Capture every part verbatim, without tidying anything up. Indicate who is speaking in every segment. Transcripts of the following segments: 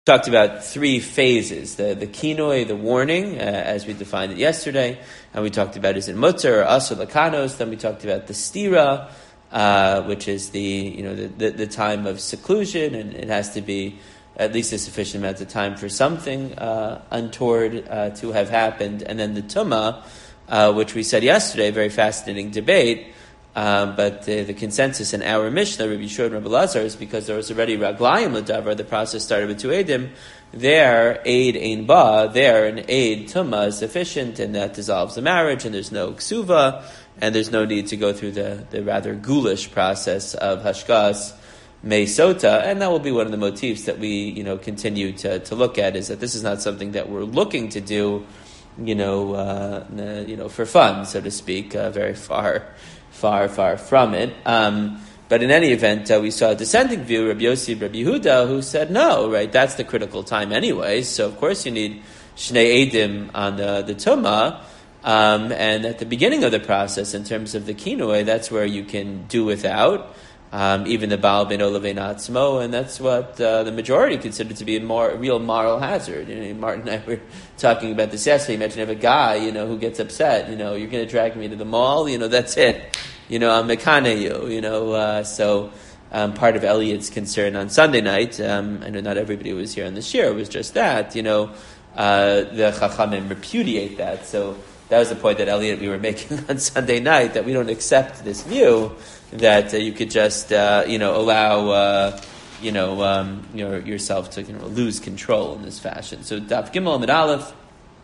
Speaker 1: talked about three phases: the the kinoi, the warning, uh, as we defined it yesterday, and we talked about is it mutter or asur lakanos. Then we talked about the stira, uh, which is the you know the, the the time of seclusion, and it has to be at least a sufficient amount of time for something uh, untoward uh, to have happened, and then the tuma, uh, which we said yesterday, very fascinating debate. Um, but uh, the consensus in our Mishnah, Rabbi Yeshua and Rabbi Lazar, is because there was already raglayim l'davar, the process started with two edim. There, aid ein ba, there an aid tuma is sufficient, and that dissolves the marriage, and there's no ksuva, and there's no need to go through the, the rather ghoulish process of hashkas meisota, and that will be one of the motifs that we, you know, continue to, to look at, is that this is not something that we're looking to do, you know, uh, you know, for fun, so to speak, uh, very far. Far, far from it. Um, but in any event, uh, we saw a dissenting view, Rabbi Yossi, Rabbi Yehuda, who said, no, right, that's the critical time anyway, so of course you need Shnei Edim on the, the Tumah, um, and at the beginning of the process, in terms of the Kinoi, that's where you can do without, um, even the Baal Ben Olavein Atzmo, and that's what uh, the majority considered to be a, more, a real moral hazard. You know, Martin and I were talking about this yesterday. Imagine if a guy, you know, who gets upset, you know, you're going to drag me to the mall, you know, that's it. You know, I'm mekane you, you know, uh, so um, part of Elliot's concern on Sunday night, um, I know not everybody was here on this year, it was just that, you know, uh, the Chachamim repudiate that. So that was the point that Elliot we were making on Sunday night, that we don't accept this view that uh, you could just, uh, you know, allow, uh, you know, um, your, yourself to you know, lose control in this fashion. So Daf Gimel Amid Aleph,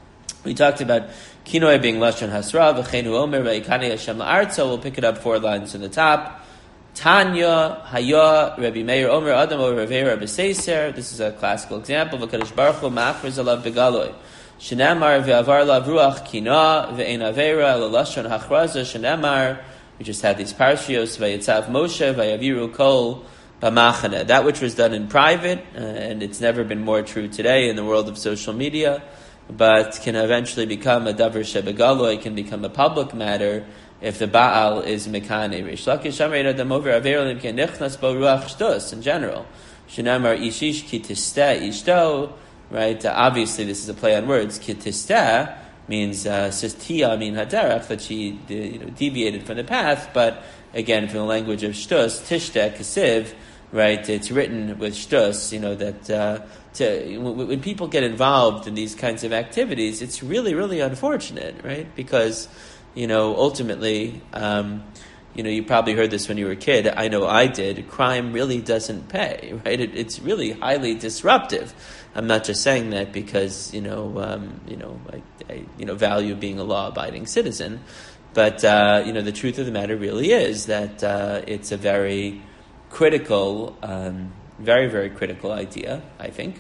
Speaker 1: we talked about Kinoi being Lashon Hasra, V'cheinu Omer, V'ikane Hashem La'artza. We'll pick it up four lines from the top. Tanya, Haya, Rabbi Meir Omer, Adam, Omer, Rav Rabbi Seiser. This is a classical example. V'kadosh Baruch Hu ma'afriz alav begaloi. Shenamar ve'avar lav ruach kina, ve'ein avera, l'lashon hachraza, Shenamar. We just had these parshios, V'yitzav Moshe, V'yaviru kol, B'machane. That which was done in private, uh, and it's never been more true today in the world of social media, but can eventually become a davar shebegalo. It can become a public matter if the Baal is mekane. Rish Lakish Amar Adam over Averim Ken Nichnas Bo Ruach Shtos in general. Shenamar Ishish Ki Tisteh Ishto. Right? Uh, obviously, this is a play on words. Ki Tisteh means uh, says Tia min haderach, that she you know, deviated from the path. But again, from the language of Shtos, Tishteh Kesiv. Right? It's written with Shtos. You know that. Uh, To, when people get involved in these kinds of activities, it's really, really unfortunate, right? Because, you know, ultimately, um, you know, you probably heard this when you were a kid. I know I did. Crime really doesn't pay, right? It, it's really highly disruptive. I'm not just saying that because, you know, um, you know, I, I, you know, value being a law-abiding citizen, but uh, you know, the truth of the matter really is that uh, it's a very critical. Um, Very, very critical idea, I think,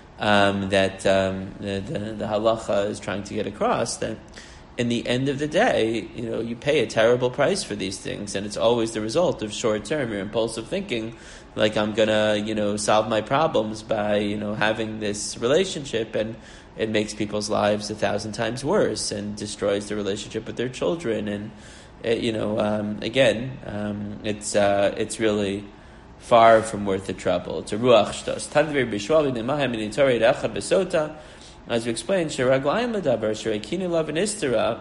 Speaker 1: um, that um, the, the, the halacha is trying to get across, that in the end of the day, you know, you pay a terrible price for these things, and it's always the result of short-term, your impulsive thinking, like I'm gonna, you know, solve my problems by, you know, having this relationship, and it makes people's lives a thousand times worse, and destroys the relationship with their children, and, it, you know, um, again, um, it's uh, it's really far from worth the trouble. It's a ruach shtos. Tandvir b'shvali nemahem in itorei echad besota. As we explained, sheraglayim ledaber sherekinu lav nistera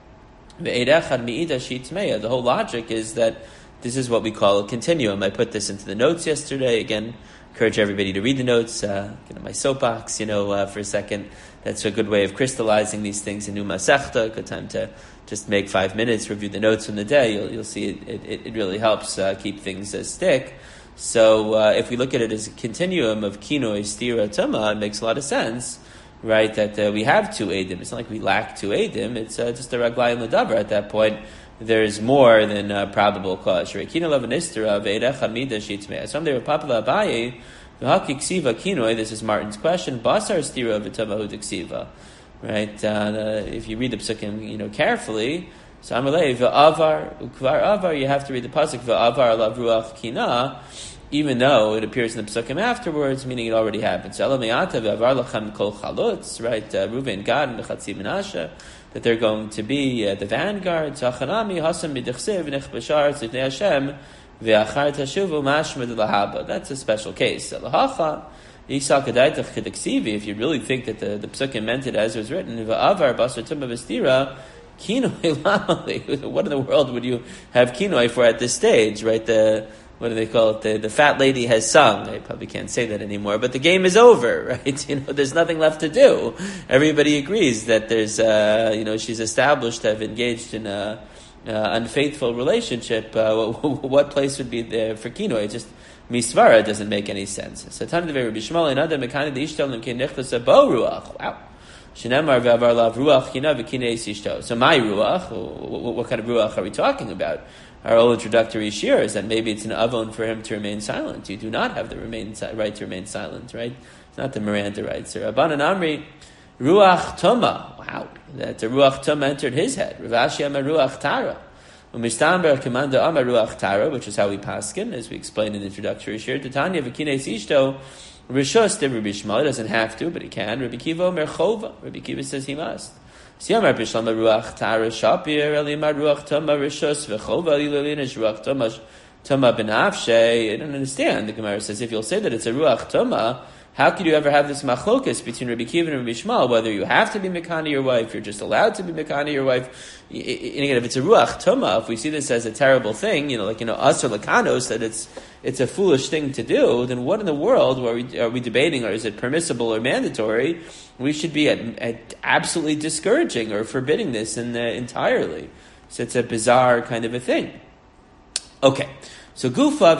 Speaker 1: ve'ed echad mi'ida shitmeya. The whole logic is that this is what we call a continuum. I put this into the notes yesterday. Again, encourage everybody to read the notes. Uh, get on my soapbox, you know, uh, for a second. That's a good way of crystallizing these things in New Masechta. Good time to just make five minutes, review the notes from the day. You'll, you'll see it, it, it really helps uh, keep things uh, stick. So uh, if we look at it as a continuum of kinoi, stira, tuma, it makes a lot of sense, right, that uh, we have two edim. It's not like we lack two edim. It's uh, just a raglayim l'davar at that point. There's more than uh, probable cause. Rekina lavanistera ve'edechad mida shitmei. Someday with Papa Abaye, v'haki ksiva kinoi, this is Martin's question, basar stira v'tama hud ksiva. Right? Uh, if you read the psukim, you know, carefully, so Amalei v'avar ukvar avar. You have to read the pasuk v'avar lav ruach kina, even though it appears in the psukim afterwards, meaning it already happened. So Elameata v'avar lachem kol chalutz. Right, uh, Reuven, Gad, and Chatzi Menashe, that they're going to be uh, the vanguard. Zachanami hasam b'dichsev nech b'shar tzivnei Hashem v'achar tashuvu mashmed lahaba. That's a special case. Lahacha If you really think that the, the psukim meant it as it was written, what in the world would you have kinoi for at this stage, right? The what do they call it? The, the fat lady has sung. I probably can't say that anymore, but the game is over, right? You know, there's nothing left to do. Everybody agrees that there's, uh, you know, she's established to have engaged in a uh, unfaithful relationship. Uh, what, what place would be there for kinoi? It just misvara doesn't make any sense. So Tana de Rabbi Shmuel and Adam mekane de ishtal lemkein nechlas bo ruach. Wow. Shenemar ve'avar lav ruach kina v'kinei ishto. So my ruach, what, what kind of ruach are we talking about? Our whole introductory shir is that maybe it's an avon for him to remain silent. You do not have the remain, right to remain silent, right? It's not the Miranda rights. So Rabbanan Amri, ruach toma. Wow, that the ruach toma entered his head. Rav Ashi amar ruach tara. Umistamber kamanda amar ruach tara, which is how we paskin, as we explained in the introductory shir. Titania v'kinei ishto. Rishos de Rabbi Shmuel, he doesn't have to, but he can. Rabbi Kiva omer chova. Rabbi Kiva says he must. Siyamar b'shlama ruach tara shapir elimar ruach tama rishos v'chova ililinish ruach tama tama benafshe. I don't understand. The Gemara says if you'll say that it's a ruach tama, how could you ever have this machlokas between Rabbi Kiva and Rabbi Shmuel, whether you have to be mekani your wife, you're just allowed to be mekani your wife? And again, if it's a ruach tama, if we see this as a terrible thing, you know, like, you know, us or lakanos, that it's it's a foolish thing to do, then what in the world are we, are we debating, or is it permissible or mandatory? We should be at, at absolutely discouraging or forbidding this in the, entirely. So it's a bizarre kind of a thing. Okay. So Gufa,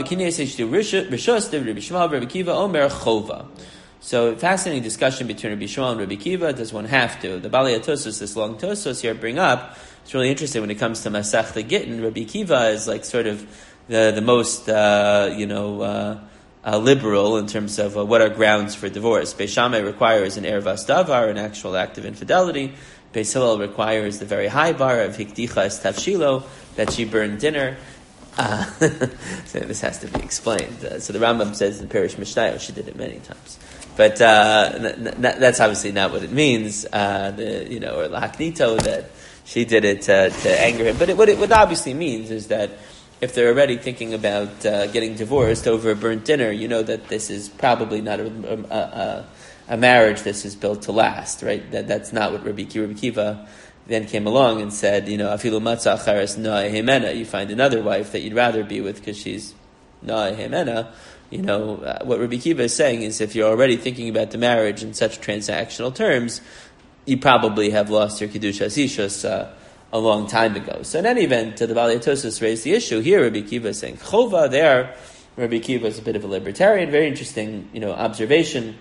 Speaker 1: Rishos, Rabbi Shmuel, Rabbi Kiva, Omer Chova. So fascinating discussion between Rabbi Shmuel and Rabbi Kiva. Does one have to? The Balei Tosos, this long Tosos here, bring up. It's really interesting when it comes to Masechta Gittin. Rabbi Kiva is like sort of the the most uh, you know uh, uh, liberal in terms of uh, what are grounds for divorce. Beis Shammai requires an ervas davar, an actual act of infidelity. Beis Hillel requires the very high bar of hikdicha es tavshilo, that she burned dinner. Uh, so this has to be explained. Uh, so the Rambam says in Perish Mishnayos she did it many times, but uh, n- n- that's obviously not what it means. Uh, the, you know, or lahaknito, that she did it uh, to anger him. But it, what it what obviously means is that if they're already thinking about uh, getting divorced over a burnt dinner, you know that this is probably not a, a, a, a marriage this is built to last, right? That that's not what Rabbi Kiva, Rabbi Kiva then came along and said, you know, afilu matzah achares noah hemena. You find another wife that you'd rather be with because she's noah hemena. You know, uh, what Rabbi Kiva is saying is if you're already thinking about the marriage in such transactional terms, you probably have lost your kedusha ishus uh, a long time ago. So in any event, uh, the Balei Tosos raised the issue here. Rabbi Kiva is saying chova. There, Rabbi Kiva is a bit of a libertarian. Very interesting, you know, observation.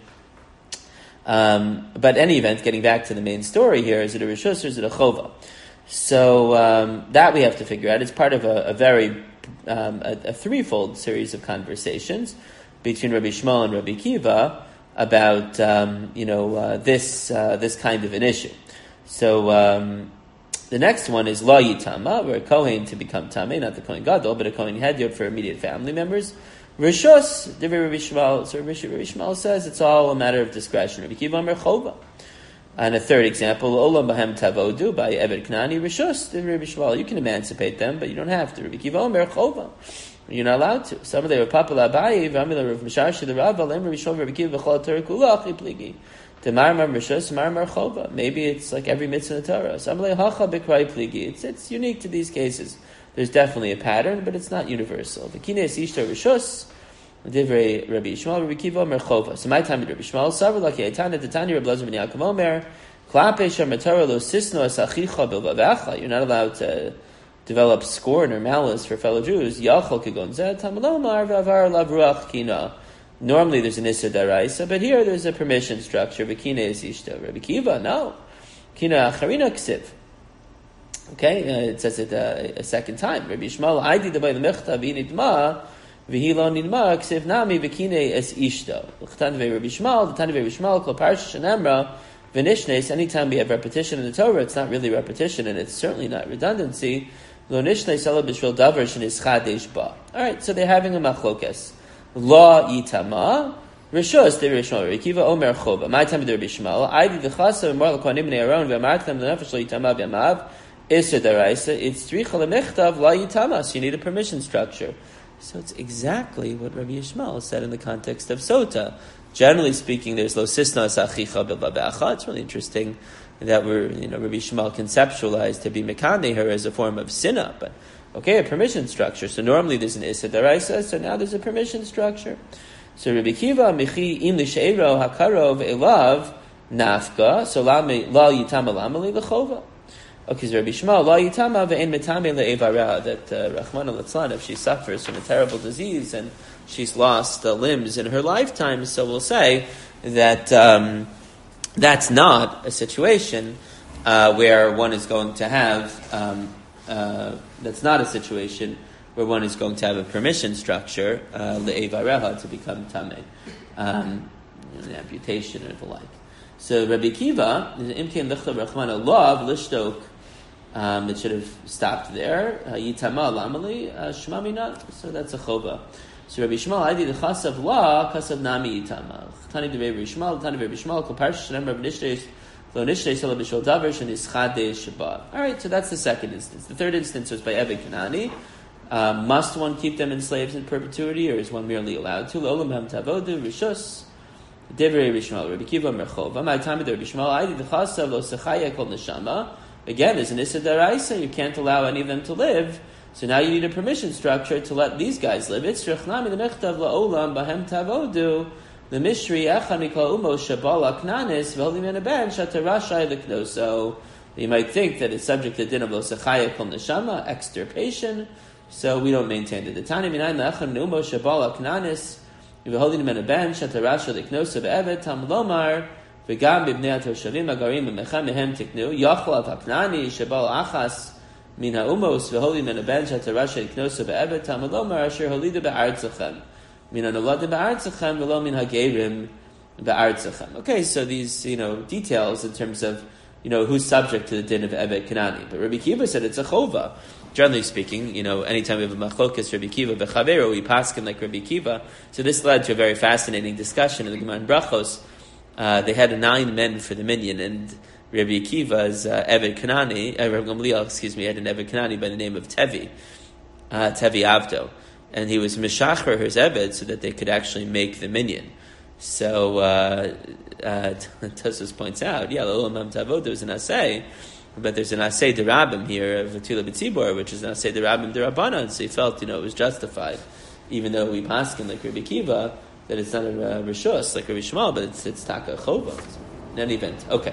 Speaker 1: Um, but in any event, getting back to the main story here, is it a rishus or is it a chova? So um, that we have to figure out. It's part of a, a very um, a, a threefold series of conversations between Rabbi Shmuel and Rabbi Kiva about um, you know uh, this uh, this kind of an issue. So um, the next one is la yitama, where a kohen to become tamei, not the kohen gadol, but a kohen hedyot for immediate family members. Rishos, Rabbi Shmuel, so Rabbi Shmuel says it's all a matter of discretion. Rabbi Kiva Omer Chova. And a third example, Olam Bahem Tavodu by Eved Knani Rishos, Rabbi Shmuel. You can emancipate them, but you don't have to. Rabbi Kiva Omer Chova. You're not allowed to. Some of them are Papa Labai, Vamila Rav Mishashi, the Rav, Alem Rabbi Shmuel, Rabbi Kiva, Chol Torah Kulach, Ipligi. Marmar Rishos, Marmar Chova. Maybe it's like every mitzvah in the Torah. Some of them Hacha Bikrai Pligi. It's it's unique to these cases. There's definitely a pattern, but it's not universal. V'kines ishto rishus, divrei Rabbi Shmuel, Rabbi Kiva Omer Chova. So my time with Rabbi Shmuel, Savar laki etana detani Rabbi Lezer ben Yaakov Omer, klape shem Torah lo sisno es achicha bilvavecha. You're not allowed to develop scorn or malice for fellow Jews. Yachol kegon zeh tamalomar v'avar lav ruach kina. Normally there's an issa daraisa, but here there's a permission structure. V'kines ishto. Rabbi Kiva, no. Kina acharina ksiv. Okay, uh, it says it uh, a second time. Rabbi Shmuel, I did the by the mechta v'inidma v'hilo nidma ksiv nami v'kine es ishto. L'chtan v'ei Rabbi Shmuel, the tan v'ei Rabbi Shmuel, kol parsha shenemra v'nishnes. Anytime we have repetition in the Torah, it's not really repetition, and it's certainly not redundancy. Lo nishnes ela b'shvil davar shenis chadesh ba. All right, so they're having a machlokes. La yitama. Rishos de Rishon Rekiva Omer Chova. My time with Rabbi Shmuel, I did the chasa and more l'kohanim b'nei Aaron v'amark them the nefesh lo yitama b'yamav. Isser daraisa, it's tzricha lemechtav la yitamas. You need a permission structure. So it's exactly what Rabbi Yishmael said in the context of sota. Generally speaking, there's lo sisna sachicha b'labecha. It's really interesting that we're, you know, Rabbi Shmuel conceptualized to be mekane her as a form of sinna, but okay, a permission structure. So normally there's an issa deraisa, so now there's a permission structure. So Rabbi Kiva michi im l'sheiro hakarov elav nafka, so la yitama lamali l'chova. Okay, so Rabbi Shmuel la yitama ve'en metame le'evara, that uh, Rahman al-Atzlan, if she suffers from a terrible disease and she's lost uh, limbs in her lifetime, so we'll say that um, that's not a situation uh, where one is going to have, um, uh, that's not a situation where one is going to have a permission structure, uh, le'evareha, to become tameh, um, you know, an amputation or the like. So Rabbi Kiva, imkin lichta Rahman Allah, lishtok, um, it should have stopped there. Yitama lamali, shmamina, so that's a chova. So Rabbi Shmuel, I did the chasav la, chasav nami itama. Tani de Rabbi Shmuel, Tani de Rabbi Shmuel, kol parsha shenem Rabbi Nishreis, lo Nishreis ela b'shol davar shenischade shabbat. All right, so that's the second instance. The third instance was by Eved Kanani. Um, must one keep them enslaved in perpetuity, or is one merely allowed to? Lo olam ham tavodu rishus. Devrei Rabbi Shmuel, Rabbi Kiva merchova. My time with Rabbi Shmuel, I did the chasav lo sechaya kol neshama. Again, there's an issa daraisa. You can't allow any of them to live. So now you need a permission structure to let these guys live. It's rechnami the mechtav la'olam bahem tavodu the mishri echad mikol umo shabala knanis v'holim ben shatarashai l'knoso. You might think that it's subject to din of lo sechaya kol neshama, extirpation. So we don't maintain the Tani minayin la'echad umo shabala knanis v'holim ben shatarashai l'knoso ve'evet tam lomar v'gam b'bnei atoshavim agarim v'mechem mehem tiknu yachol av haknani shabal achas min ha'umos v'holi min aben shatarasha iknosa be'evet tamalomar asher holida be'artzachem min ha'nolada be'artzachem v'lo min ha'gerim be'artzachem. Okay, so these, you know, details in terms of, you know, who's subject to the din of Evet Kanani. But Rabbi Kiva said it's a chova. Generally speaking, you know, anytime we have a machlokas Rabbi Kiva be'chavero, we paskin like Rabbi Kiva. So this led to a very fascinating discussion in the Gemara in Brachos. Uh, they had nine men for the minyan, and Rabbi Akiva's uh, Eved Kanani, uh, Rabbi Gamliel, excuse me, had an Eved Kanani by the name of Tevi, uh, Tevi Avdo, and he was Meshacher his Eved so that they could actually make the minyan. So uh, uh, Tosfos points out, yeah, L'olam Tavod, there was an Asay, but there's an Asay Derabim here of Atila B'tzibor, which is an Asay Derabim Derabanan, so he felt, you know, it was justified, even though we paskin like Rabbi Akiva, that it's not a uh, Rishus like Rabbi Shmuel, but it's it's Taka Chova. In any event, okay.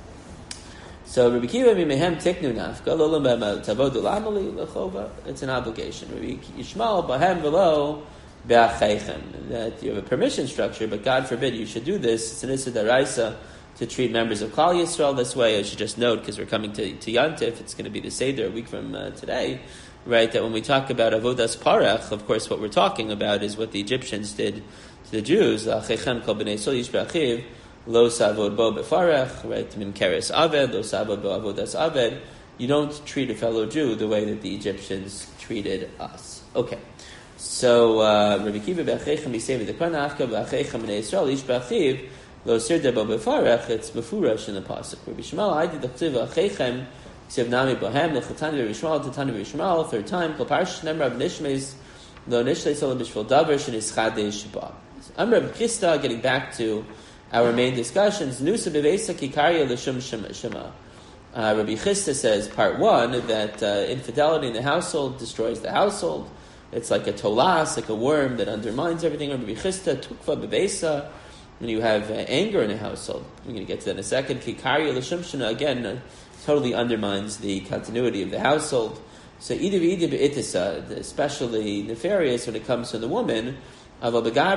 Speaker 1: So Rabbi Kiva mimehem tiknu nafka lo lam tavodu lamali lechova. It's an obligation. Rabbi Yishmael bahem velo be'acheichem. That you have a permission structure, but God forbid you should do this. It's an issa daraisa to treat members of Klal Yisrael this way. I should just note, because we're coming to to Yantif, it's going to be the Seder a week from uh, today, right? That when we talk about avodas parach, of course, what we're talking about is what the Egyptians did to the Jews. Acheichem kol b'nei sol yish b'achiv. Lo savod bo befarech, right? Mimkeres aved, lo savod bo avodas aved. You don't treat a fellow Jew the way that the Egyptians treated us. Okay. So, uh, Rabbi Kiva be'achechem yisevi the kranafka be'achechem b'nei Yisrael ish be'achiv lo sirde bo befarech. It's befurash in the pasuk. Rabbi Shmuel, I did the chtiv achechem yisev nami bohem lechatani Rabbi Shmuel tatani Rabbi Shmuel third time kol parsh nem Rav Nishmeis lo nishlei solam b'shvil davar shenischadei sheba. I'm Rabbi Chisda, getting back to our main discussions. Nusa bevesa kikarya l'shum shema. Uh, Rabbi Chisda says, part one, that uh, infidelity in the household destroys the household. It's like a tolas, like a worm that undermines everything. Rabbi Chisda tukva bevesa, when you have uh, anger in a household. We're going to get to that in a second. Kikarya l'shum shema, again, uh, totally undermines the continuity of the household. So idiv idiv itisa, especially nefarious when it comes to the woman. Not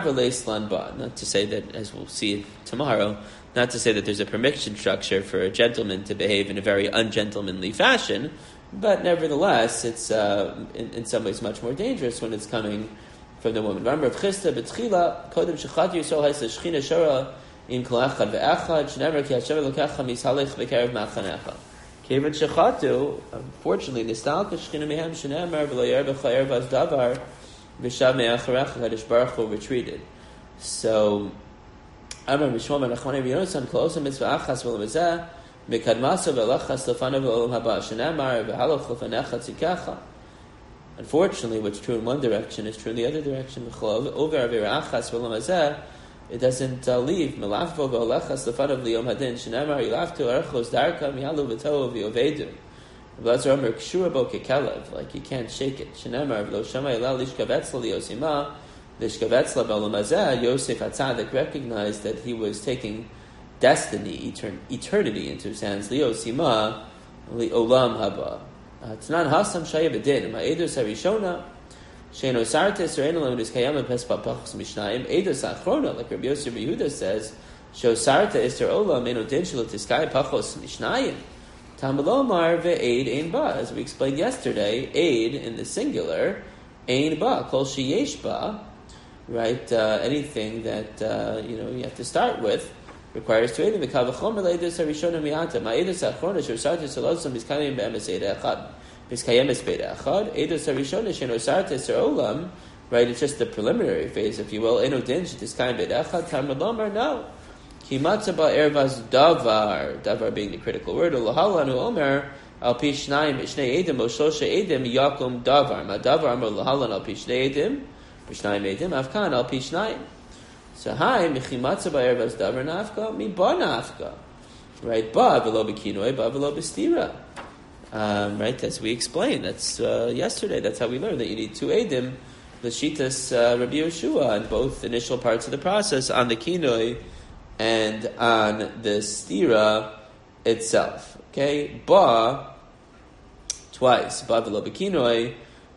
Speaker 1: to say that, as we'll see tomorrow, not to say that there's a permission structure for a gentleman to behave in a very ungentlemanly fashion, but nevertheless, it's uh, in, in some ways much more dangerous when it's coming from the woman. Unfortunately, Baruch Hu retreated. So, Amar Mishmol ben Achmani Yonasan Kolosa Mitzvah Achas V'Lamazeh Mikadmasa V'Lachas Lefana V'Olam Haba Shenamar V'Haloch Lefanecha Tzikacha. Unfortunately, what's true in one direction is true in the other direction. Over Avira Achas V'Lamazeh it doesn't uh, leave. Melafvo v'olechas lefanav liyom hadin shenemar ilaftu archos darka mihalu v'tohu v'yovedu. Blazer Omer kshura bo kekelev, like you can't shake it. Shenemar v'lo shama ilal lishkavetzla liyosima lishkavetzla b'olamazeh. Yosef HaTzadik recognized that he was taking destiny, etern- eternity into his hands. Liyosima li'olam haba. Tanan hasam shaya b'din ma'edus harishona. Sheino sartes or enolam is kayam pespa pachos mishnayim edus achrona, like Rabbi Yosef Yehuda says. Sho sarta ister olam eno din shelo tiskay pachos mishnayim. Tamalomar ve'aid ein ba, as we explained yesterday. Aid in the singular, ein ba kol sheyesh ba, right? Uh, anything that uh, you know you have to start with requires two aidim. The kavachomer leidus harishona miata ma'edus achrona sho sartes olosam is kayam be'emes eid echad. Right, it's just the preliminary phase, if you will. No. Davar being the critical word. So hi, mechimatza ba'ervas davar nafka, mi ba nafka. Right, ba v'lo b'kinoi, ba v'lo b'stira. Um, right, as we explained, that's uh, yesterday. That's how we learned that you need two edim, the shitas uh, Rabbi Yeshua, in both initial parts of the process, on the kinoi and on the stira itself. Okay, ba twice, ba velo bekinoi,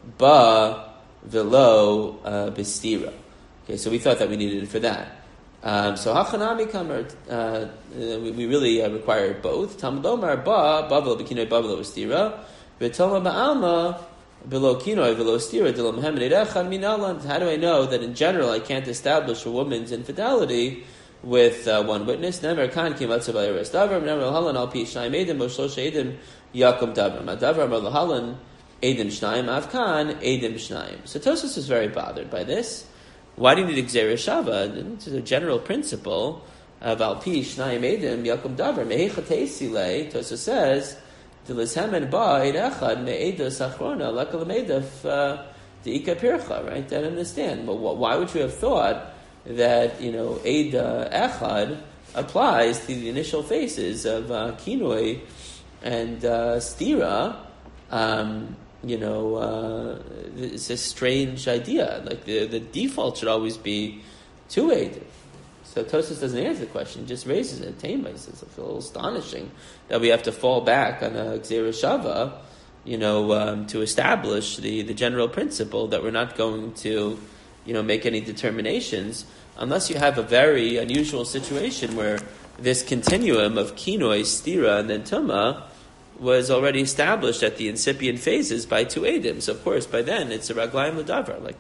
Speaker 1: ba velo uh, bestira. Okay, so we thought that we needed it for that. Um, so hachanami kamer, uh, we, we really uh, require both. Talmud Omar ba ba v'lo b'kinoi ba v'lo stira, v'toma ba'alma below kinoi v'lo stira d'lo mehemed echad minalan. How do I know that in general I can't establish a woman's infidelity with uh, one witness? Never kan kimatzu ba'eres davar. Never halan al pi shnayim edim or shlosh edim yakum davar. Madavar mar lahalan edim shnayim avkan edim shnayim. So Tosfos is very bothered by this. Why do you need Gzeira Shava? This is a general principle of Al Pi Shnayim Edim Yakum Davar Mehechatei Silei. Tosfos says Dilishemen Ba Eid Echad Me'edos Achrona Lakal Meidaf Deika Pircha. Right? I don't understand. But why would you have thought that you know Eid Echad applies to the initial phases of uh, Kinoi and uh, Stira? Um, You know, uh, it's a strange idea. Like the, the default should always be two eidim. So Tosfos doesn't answer the question; he just raises it. Tema says it's a little astonishing that we have to fall back on a Gzeira Shava, you know, um, to establish the, the general principle that we're not going to, you know, make any determinations unless you have a very unusual situation where this continuum of kinoi, stira, and then tuma was already established at the incipient phases by two edim. So of course, by then it's a raglayim l'davar. Like,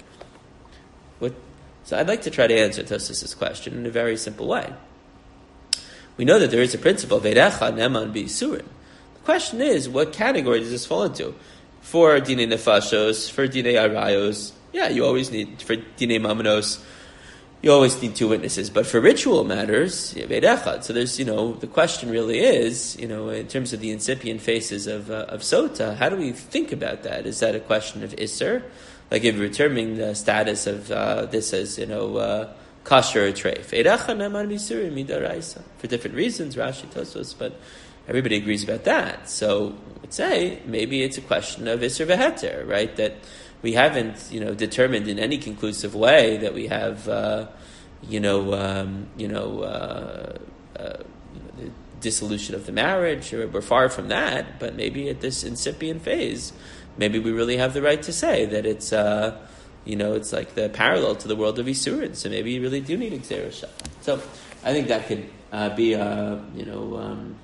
Speaker 1: what? So I'd like to try to answer Tosfos' question in a very simple way. We know that there is a principle veirecha neman b'isurin. The question is, what category does this fall into? For dinei nefashos, for dinei arayos, yeah, you always need for dinei mamanos. You always need two witnesses, but for ritual matters, so there's, you know, the question really is, you know, in terms of the incipient phases of uh, of sota, how do we think about that? Is that a question of isser, like if we're determining the status of uh, this as, you know, uh, kasher or treif? For different reasons, Rashi, Tosfos, but everybody agrees about that. So let's say maybe it's a question of isser v'heter, right? That we haven't, you know, determined in any conclusive way that we have, uh, you know, um, you know, uh, uh, the dissolution of the marriage, or we're far from that. But maybe at this incipient phase, maybe we really have the right to say that it's, uh, you know, it's like the parallel to the world of Isurin. So maybe you really do need a Gzeira Shava. So I think that could uh, be, a, you know, um,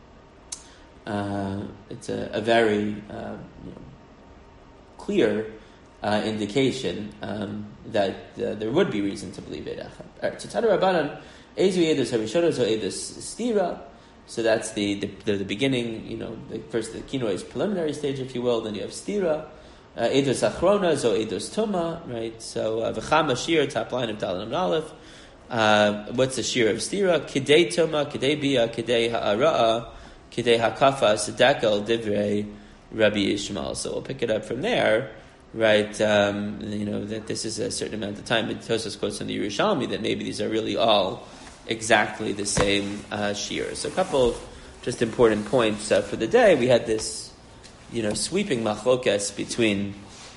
Speaker 1: uh, it's a, a very uh, you know, clear Uh, indication um, that uh, there would be reason to believe it. All right, so Tana Rabbanan, Ezu Edus Harishonos or Edus Stira. So that's the, the the, the beginning. You know, the, first the kinoi is preliminary stage, if you will. Then you have Stira, Edus Achronas or Edus Tuma. Right. So V'chama Shir, top line of Dalan and Aleph. Uh, what's the Shir of Stira? Kidei Tuma, Kidei Bia, Kidei Ha'ara'a, Kidei Hakafa, Sedakel Divrei Rabbi Yishmael. So we'll pick it up from there. right? Um, you know that this is a certain amount of time. But Tosfos quotes from the Yerushalmi that maybe these are really all exactly the same uh, shiur. So a couple of just important points uh, for the day. We had this, you know, sweeping machlokas between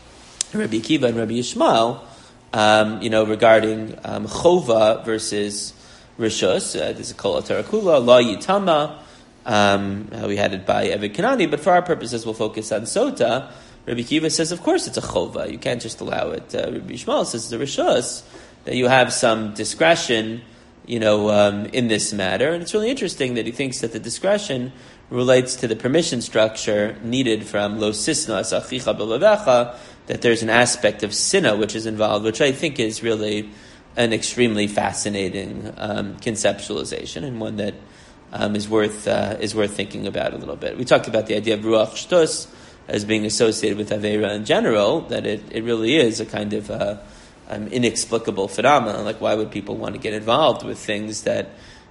Speaker 1: Rabbi Akiva and Rabbi Yishmael, um, you know, regarding um, chova versus rishus. Uh, this is kol atarakula, la yitama. Um, we had it by Eved Kanani, but for our purposes, we'll focus on sota. Rabbi Akiva says, of course, it's a chova. You can't just allow it. Uh, Rabbi Yishmael says it's a rishus, that you have some discretion, you know, um, in this matter. And it's really interesting that he thinks that the discretion relates to the permission structure needed from lo sisna as achicha b'levecha, that there's an aspect of sinna which is involved, which I think is really an extremely fascinating um, conceptualization, and one that um, is worth uh, is worth thinking about a little bit. We talked about the idea of ruach shtus as being associated with Aveira in general, that it, it really is a kind of uh, um, inexplicable phenomenon. Like, why would people want to get involved with things that,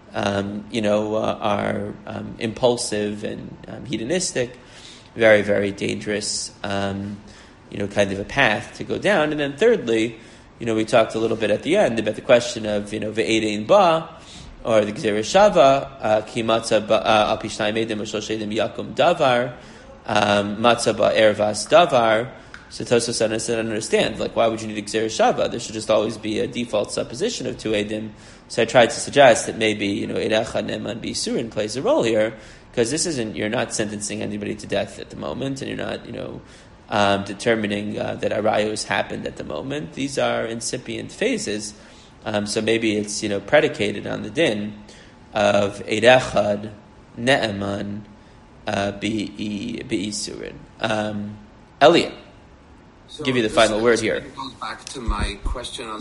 Speaker 1: um, you know, uh, are um, impulsive and um, hedonistic, very, very dangerous, um, you know, kind of a path to go down. And then thirdly, you know, we talked a little bit at the end about the question of, you know, ve'edein ba, or the gzera shava, ki matzah al pishnayim edim or shlosh edim yakum davar, Um, matzah ba'ervas davar. So Tosfos said, understand, like, why would you need a gzera shava? There should just always be a default supposition of two edim. So I tried to suggest that maybe, you know, erecha neman b'isurin plays a role here, because this isn't, you're not sentencing anybody to death at the moment, and you're not, you know, um, determining uh, that arayos happened at the moment. These are incipient phases. Um, so maybe it's, you know, predicated on the din of erechad ne'eman Uh, Be'isurin. Um, Elliot, so give you the final word here.
Speaker 2: Goes back to my question on